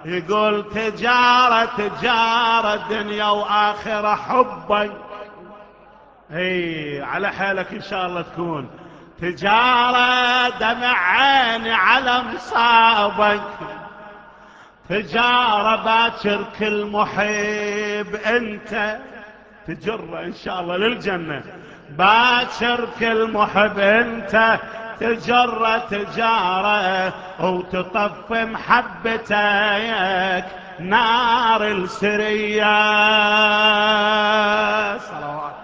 يقول تجارة تجارة دنيا وآخرة حبك. اي على حالك ان شاء الله تكون تجارة دمع عيني على مصابك. تجارة باكر كل محب انت تجره ان شاء الله للجنة. باكر كل محب انت تجره تجارة وتطف محبتك نار السرية. صلوات.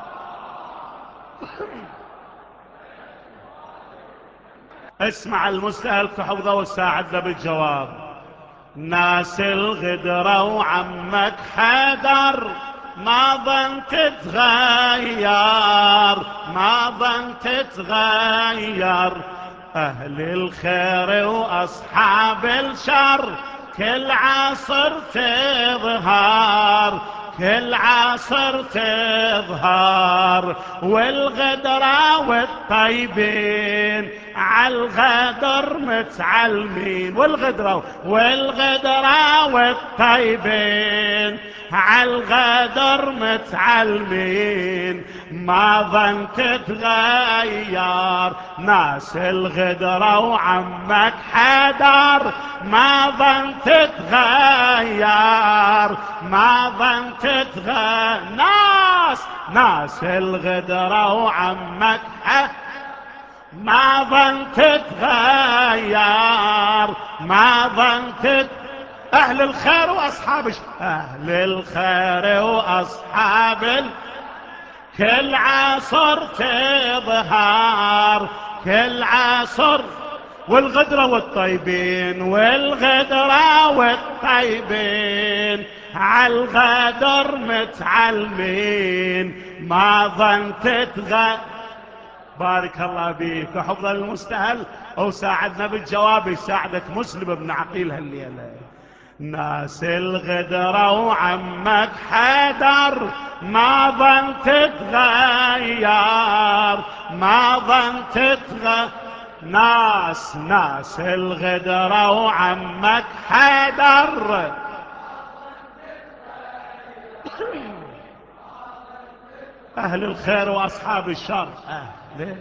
اسمع المستهل حفظه وساعدنا بالجواب. ناس الغدرة وعمك حدر ما ظن تتغير ما ظن تتغير. أهل الخير وأصحاب الشر كل عصر تظهر كل عصر تظهر. والغدرة والطيبين عالغدر متعلمين. والغدرة والطيبين عالغدر متعلمين. ما ظن تتغير ناس الغدرة وعمك حدر ما ظن تتغير ما ظن تتغير. ناس الغدرة وعمك ما ظن تتغير ما ظن أهل الخير وأصحاب أهل الخير وأصحاب كل عصر تظهر كل عصر. والغدرة والطيبين والغدرة والطيبين عالغدر متعلمين. ما ظن تتغير. بارك الله بيك وحفظ المستهل وساعدنا بالجواب يساعدك مسلم بن عقيل هالليلة. ناس الغدرة وعمك حدر ما ظن تتغير ما ظن تتغير. ناس الغدرة وعمك حدر أهل الخير وأصحاب الشر. أهل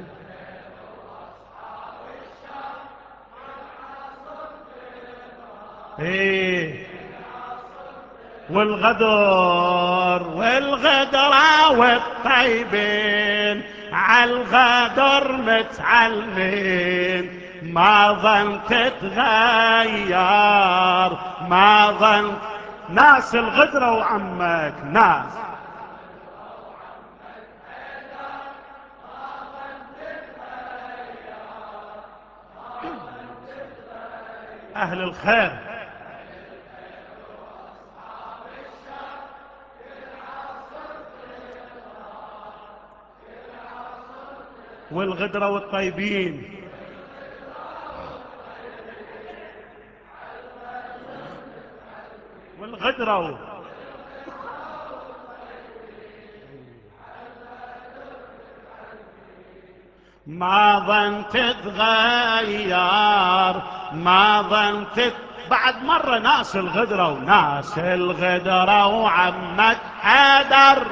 إيه والغدرة والطيبين عالغدر متعلمين. ما ظن تتغير ما ظن. ناس الغدرة وعمك ناس أهل الخير والغدرة والطيبين والغدرة ما ظن تتغير ما ظن بعد مرة ناس الغدرة وناس الغدرة وعمك حدر.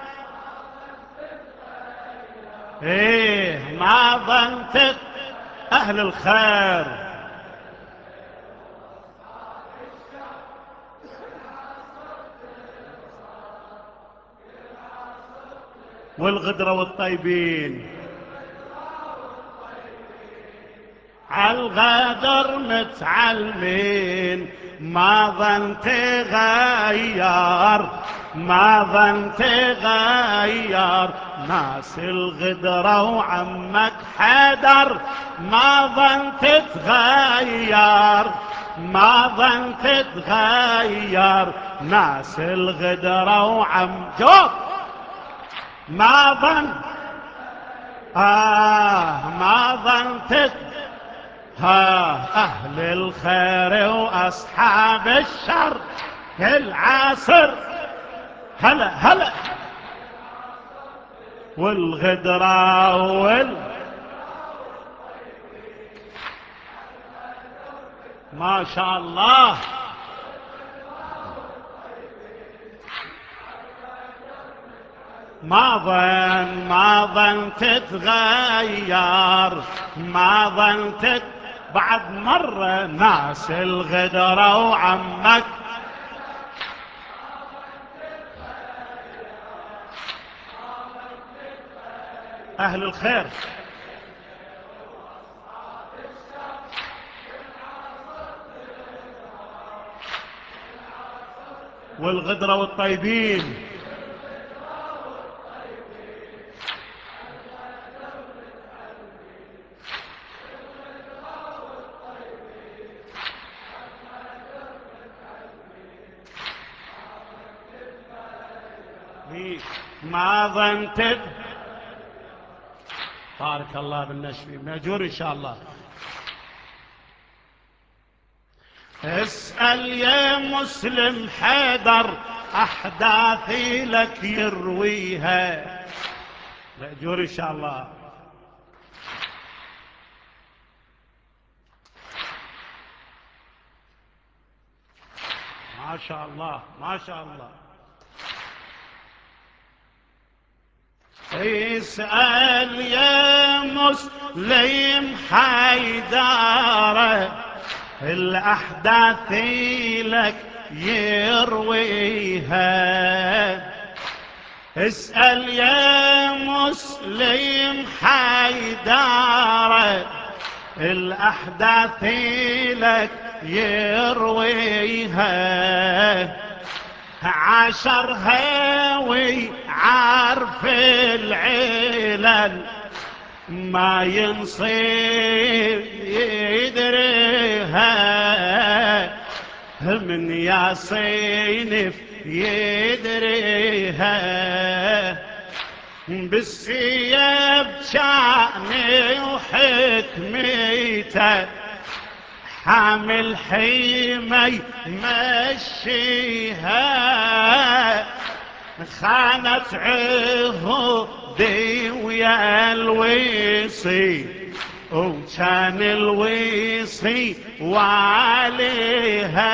ايه ما ظن أهل الخير والغدرة والطيبين عالغدر متعلمين. ما ظن تغير ما ظن تغير. ناس الغدرة وعمك حدر ما ظن تتغير ما ظن تتغير. ناس الغدرة وعم جوب ما ظن ما ظن أهل الخير وأصحاب الشر كل عصر. هلا والغدرة ما شاء الله ما ظن تتغير، ما ظن بعد مرة ناس الغدرة وعمك أهل الخير والغدرة والطيبين. ما ظن بارك الله بالنشفي مأجور إن شاء الله. اسأل يا مسلم حيدر أحداثي لك يرويها مأجور إن شاء الله. ما شاء الله ما شاء الله. اسأل يا مسلم حيدر الأحداث لك يرويها. اسأل يا مسلم حيدر الأحداث لك يرويها. عاشرها ويعرف العلل ما ينصير يدريها. من يا صينف يدريها. بالسيب شاني وحكمته حامل حيمي مشيها. خانت عهودي ويا الويصي وكان الويصي وعليها.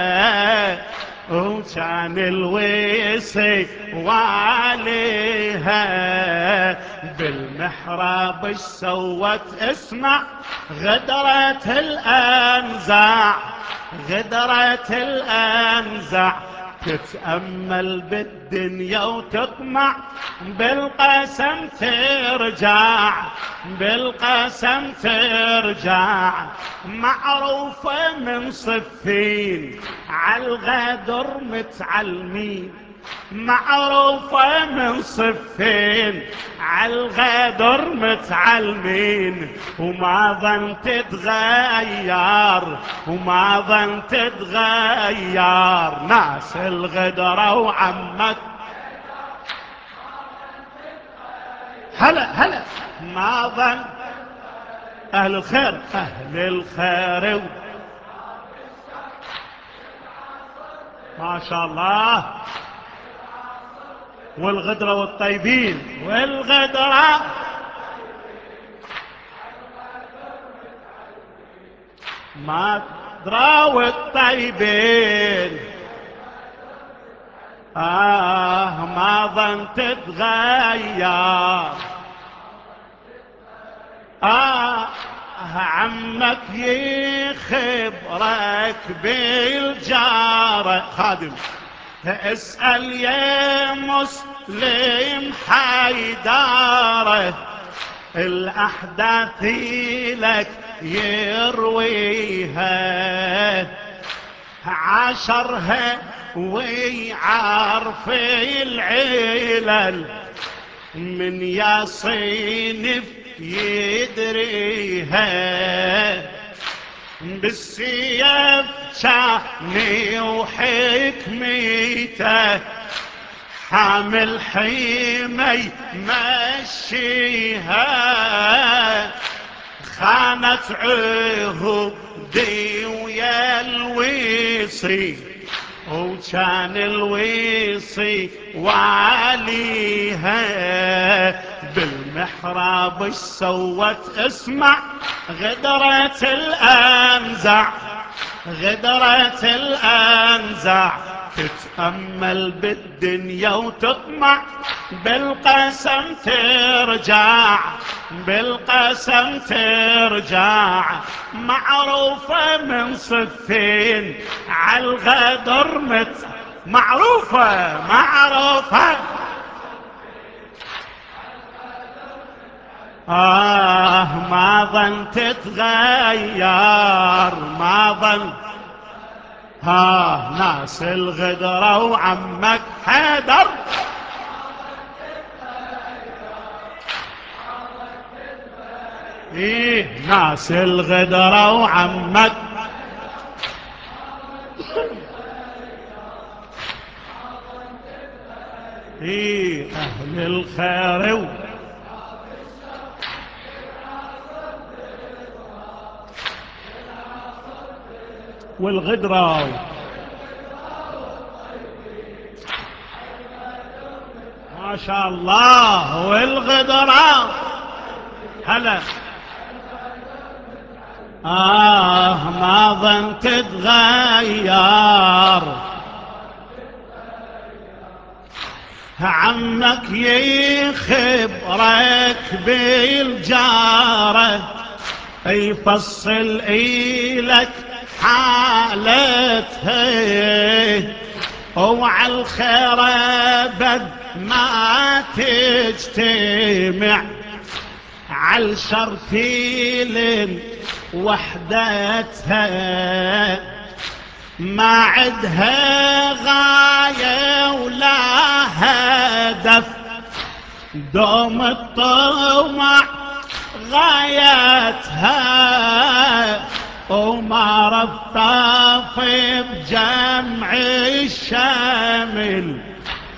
وكان الويصي وعليها. بالمحراب اش سوت اسمع غدرة الأنزع. غدرة الأنزع تتأمل بالدنيا وتطمع بالقسم ترجع. بالقسم ترجع. معروفة من صفين عالغدر متعلمين. معروفة من صفين عالغدر متعلمين. وما ظن تتغير وما ظن تتغير ناس الغدرة وعمك. هلا ما ظن أهل الخير أهل الخير ما شاء الله. والغدرة والطيبين والغدرة ما غدرة والطيبين. ما ظن تتغير. عمك يخبرك بالجارة خادم. اسأل يا مسلم حيداره الأحداث لك يرويها. عاشرها ويعرف العلل من يا صينف يدريها. بالسيف شاني وحكمته حامل حيمي مشيها. خانت عهودي ويا الويصي وكان الويصي وعليها. بالمحراب اش سوت اسمع غدرة الأنزع. غدرة الأنزاع تتأمل بالدنيا وتطمع بالقسم ترجع، بالقسم ترجع. معروفة من صفين عالغدر معروفة معروفة. ما ظن تتغير، ما ظن. ناس الغدرة وعمك حيدر. ناس الغدرة وعمك أهل الخير والغدرة. ما شاء الله والغدرة. هلا. ما ظن تتغير، عمك يخبرك بالجارة، يفصل إلك حالتها، وعلى الخير بد ما تجتمع، عالشر تيلن وحدتها، ما عدها غاية ولا هدف، دوم الطمع غايتها، وما رفض بجمع الشامل،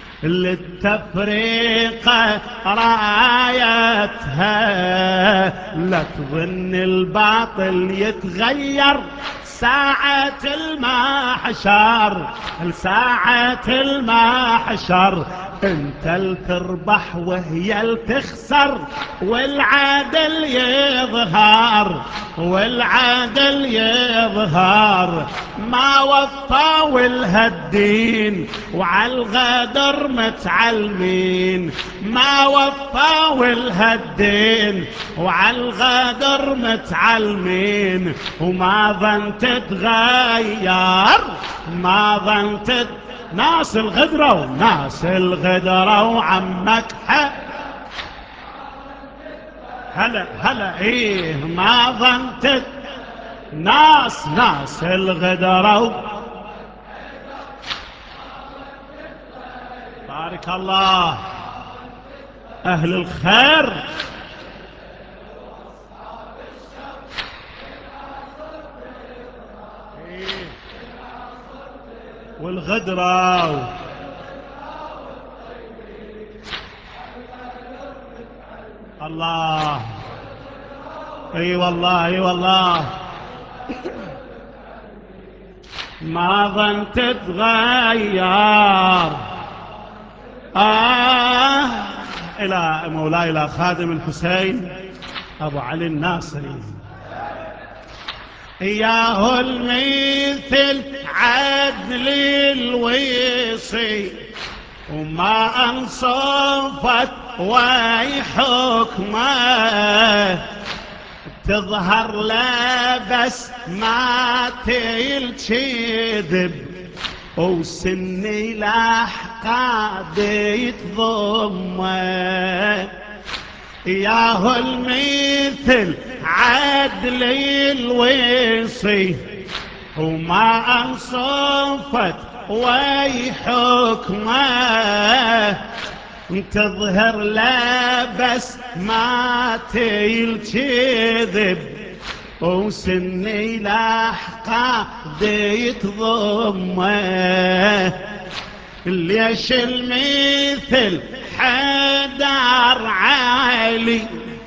للتفريقة رايتها. لا تظن الباطل يتغير ساعة المحشر، ساعة المحشر، انت التربح وهي التخسر، والعدل يظهر، والعدل يظهر. ما وفى والهدين وعالغدر متعلمين، ما وفى والهدين وعالغدر متعلمين. وما ظن تتغير، ما ظن ناس الغدرة وناس الغدرة وعمك هلا هلا. ما ظن ناس الغدرة. بارك الله أهل الخير. والغدرة. الله. اي والله اي والله. ما ظن تتغير. إلى مولاي إلى خادم الحسين أبو علي الناصري. إياه المثل عدل الوصي، وما أنصفت وي حكمه، تظهر لا بس ما تلكذب، وسني لحقا يتضمه. ياهو المثل عدل الوصي، وما أنصفت وي حكمه، تظهر لا بس ما تلكذب، وسني لحقا يتضمه. ليش المثل حدار عالي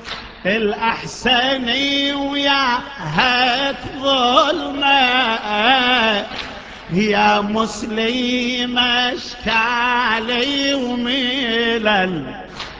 الأحسني وياها ظلمه، يا مسلم اشكالي وملل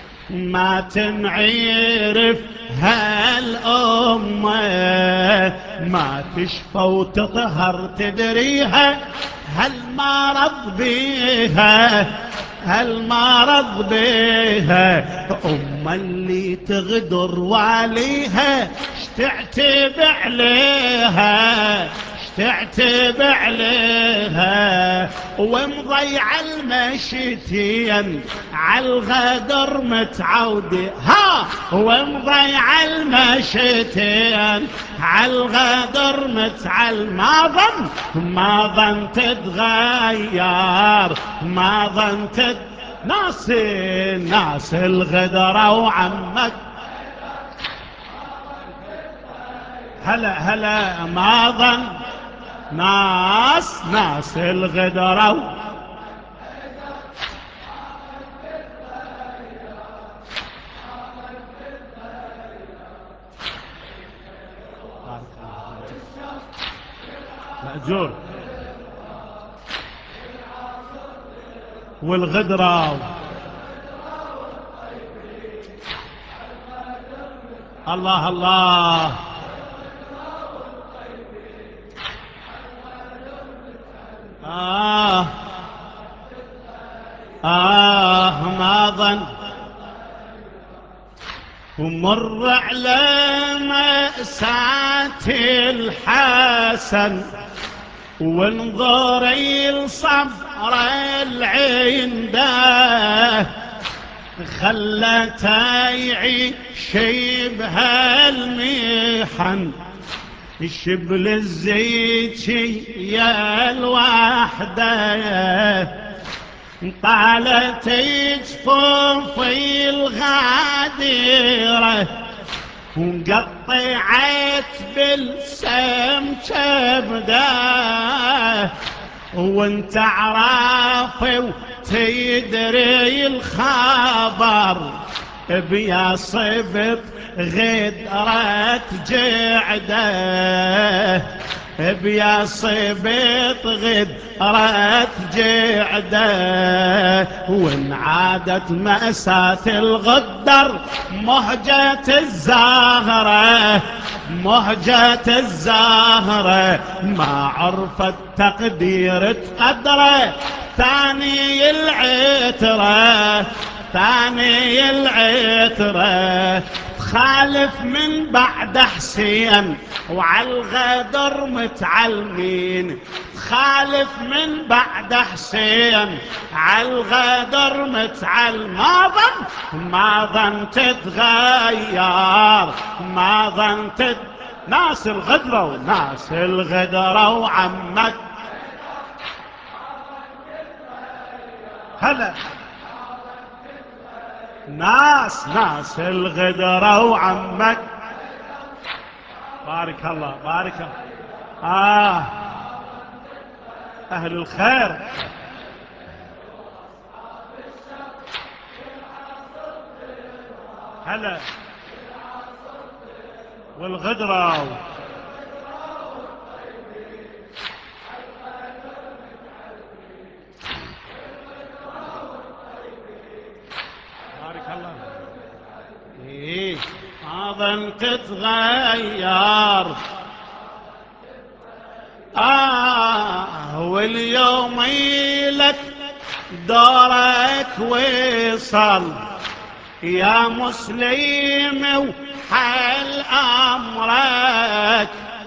ما تنعرف هالأمة. ما تشفى وتطهر تدريها هالمرض بيها، هالمرض بيها. اللي تغدر واليها تعتب عليها، تعتب عليها. ومضيع المشيتين عالغدر متعودي، ها ومضيع المشيتين عالغدر ما ظن تتغير، ما ظن ناس الغدرة وعمك. هلا ما ظن ناس الغدرة مأجور والغدرة. الله الله ما ظن. ومر على مأساة الحسن وانظر الصبر العين ده خلته يعيش بهالمحن الشبل الزيت يا الوحده. طالت جفوفي الغادرة وقطعت بالسم كبده. وانت عرافي وتدري الخبر بيا صبت غدرة جعده، بيا صبت غدرة جعده. وانعادت مأساة الغدر مهجة الزهرة، مهجة الزهرة. ما عرفت تقدير تقدره ثاني العترة، ثاني العترة. خالف من بعد حسين وعالغدر متعلمين، خالف من بعد حسين عالغدر متعلم. ما ظن تتغير، ما ظن ناس الغدرة وناس الغدرة وعمك. هلا ناس الغدرة وعمك. بارك الله بارك الله. أهل الخير هلا والغدرة. بارك الله. إيه ما ظن تتغير. واليوم لك دورك وصل يا مسلم وحل أمرك.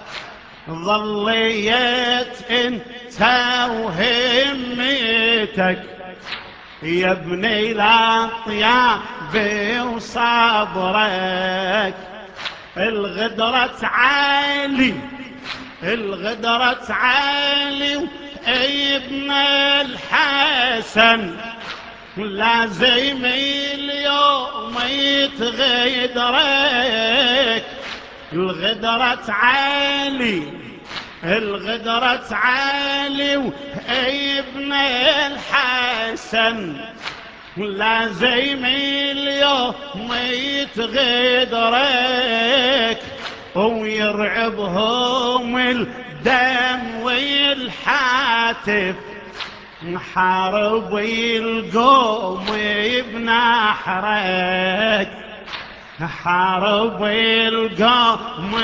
ظليت انت وهمتك يا ابني الأطياب وصبرك. الغدرة عالي، الغدرة عالي ابن الحسن لازم اليوم يتغدرك. الغدرة عالي، الغدرة عالي وابن الحسن لازم اليوم يتغدرك. ويرعبهم الدم والحاتف حارب القوم بنحرك. حارب القوم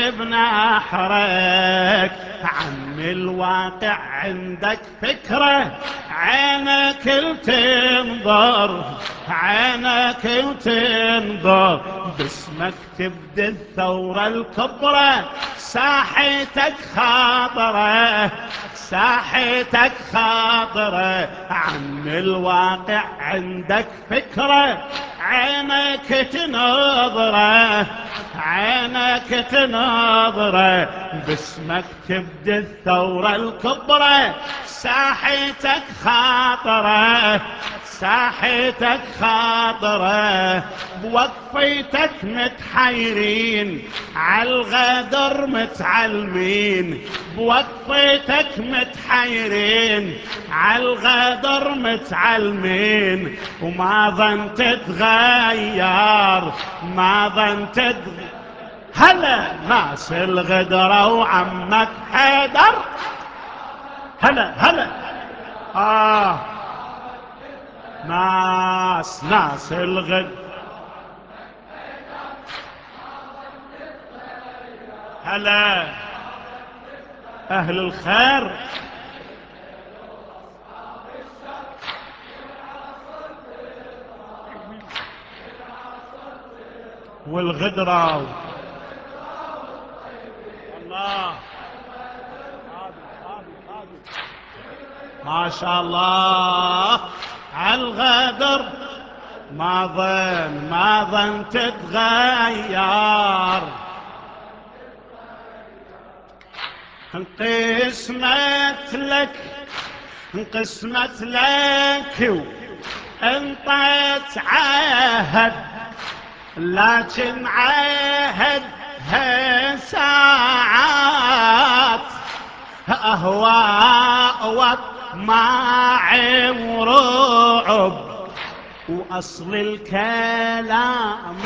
بنحرك، عن الواقع عندك فكرة، عينك تنظر، عينك تنظر، باسمك تبدي الثورة الكبرى، ساحتك خاطرة، ساحتك خاطرة، عن الواقع عندك فكرة، عينك تنظره، عينك تنظره، باسمك تبدي الثورة الكبرى، ساحتك خاطرة، ساحتك خاطرة، بوقفتك متحيرين عالغدر متعلمين، بوقفتك متحيرين عالغدر متعلمين، وما ظن تتغير، ما ظن تتغير، هلا ناس الغدرة وعمك حيدر، هلا هلا ناس الغد، هلا أهل الخير، والغدرة، الله ما شاء الله عالغدر، ما ظن تتغير، انقسمت لك، انقسمت لك وانطيت عهد، لكن عهد ساعات أهواء وطمع ورعب، وأصل الكلام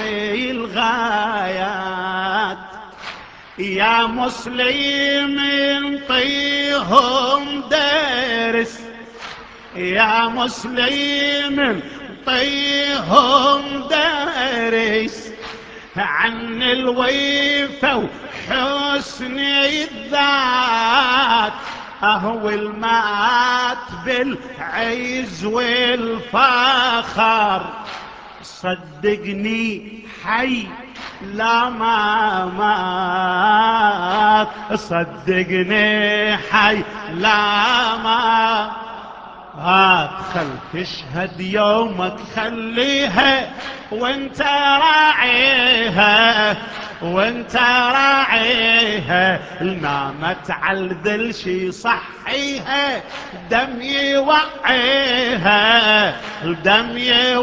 الغايات، يا مسلم انطيهم درس، يا مسلم انطيهم درس، عن الوفا وحسن الذات، اهو المات بالعز والفخر، صدقني حي لا ما مات، صدقني حي لا ما خل تشهد يومك، خليها وانت راعيها، وانت راعيها، نامت عالذل شي صحيها، دم يوعيها، الدم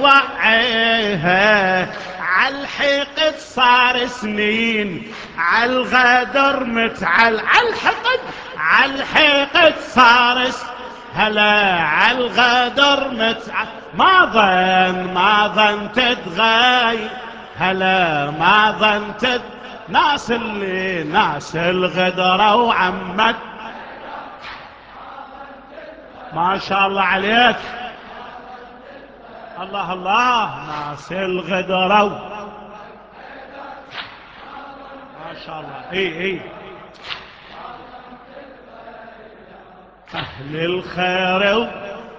يوعيها، عالحقد صار سنين، عالغدر عالحقد، عالحقد صار هلا عالغدر ما ظن تتغير، هلا ما ظن ناس الغدرة وعمك، ما شاء الله عليك، الله الله، ناس الغدرة ما شاء الله، اي أهل الخير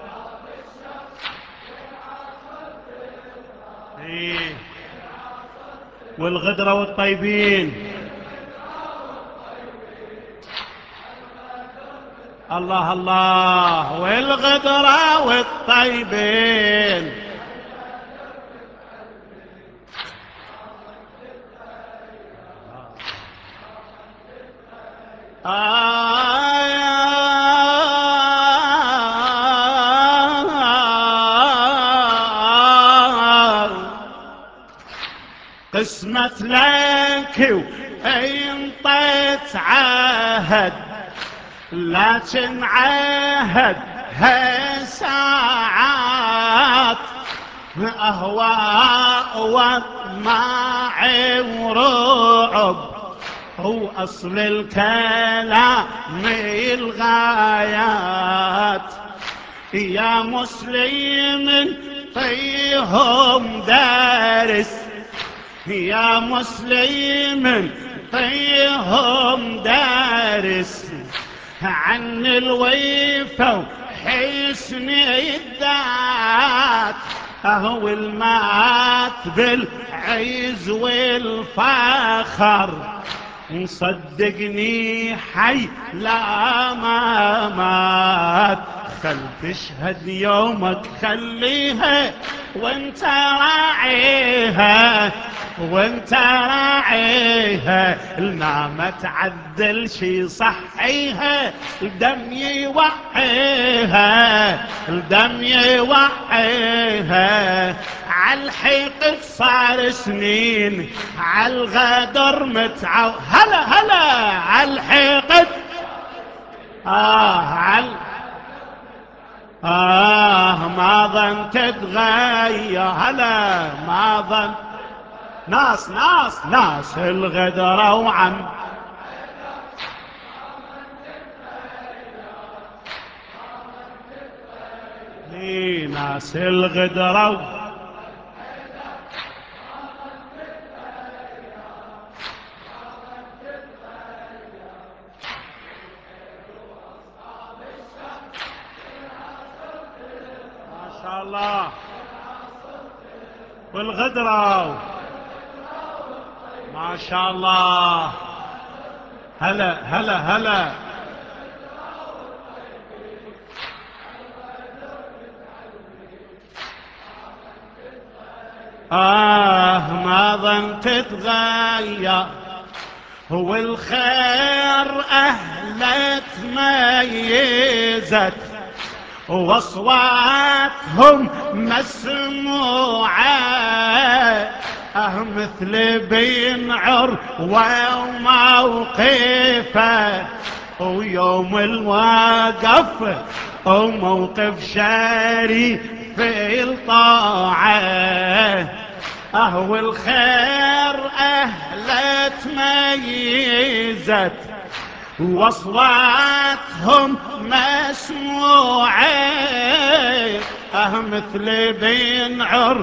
والغدرة والطيبين، الله الله، والغدرة والطيبين، قسمت لك وانطيت عهد، لكن عهد ساعات أهواء وطمع ورعب، هو أصل الكلام الغايات، يا مسلم طيهم دارس، يا مسلم طيهم دارس عن الويفة وحسن الذات، اهو المات بالعز والفخر، مصدقني حي لا ما مات. خل تشهد يومك خليها وانت راعيها، وانت راعيها، لنا ما تعدل شي صحيها، الدم يوحيها، الدم يوحيها. عالحقد صار سنين، عالغدر هلا هلا عالحقد. ما ظن تتغير، هلا ما ظن. ناس الغدرة وعم لي، ناس الغدرة ما شاء الله والغدرة ما شاء الله. هلا هلا هلا. ما ظن تتغير، هو الخير أهل تميزت، واصواتهم مسموعة، مثل بينعر وموقفه، ويوم الواقف وموقف شريف في الطاعة، اهو الخير اهل تميزت، واصواتهم مسموعة، مثل بينعر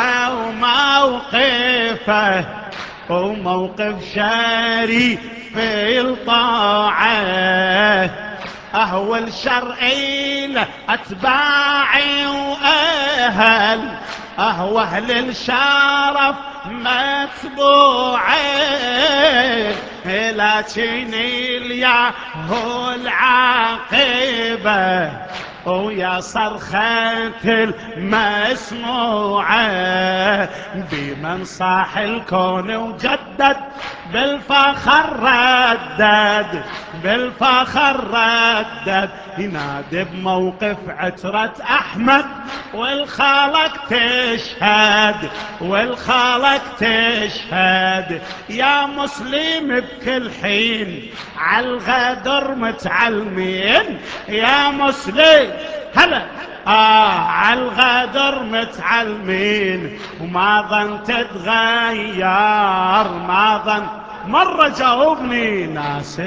وموقفه، وموقف شريف في الطاعة، اهو الشرعي له اتباعي واهل، اهو اهل الشرف متبوعين، لكن الياهو العاقبة، ويا صرخة المسموعة، بمن صاح الكون وجدد، بالفخر ردد، بالفخر ردد، ينادي بموقف عترة أحمد، والخالق تشهد، والخالق تشهد. يا مسلم بكل حين عالغدر متعلمين، يا مسلم هلا عالغدر متعلمين، وما ظن تتغير، ما ظن. مرة جاوبني ناس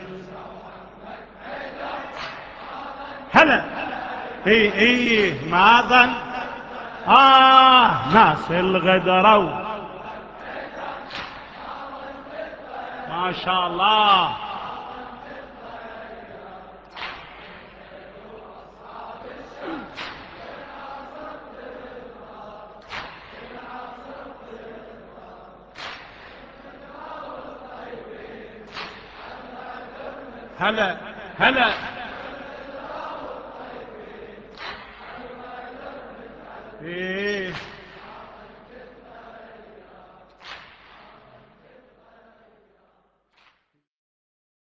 هلا اي ما ظن. ناس الغدرة ما شاء الله. هلا هلا. ايه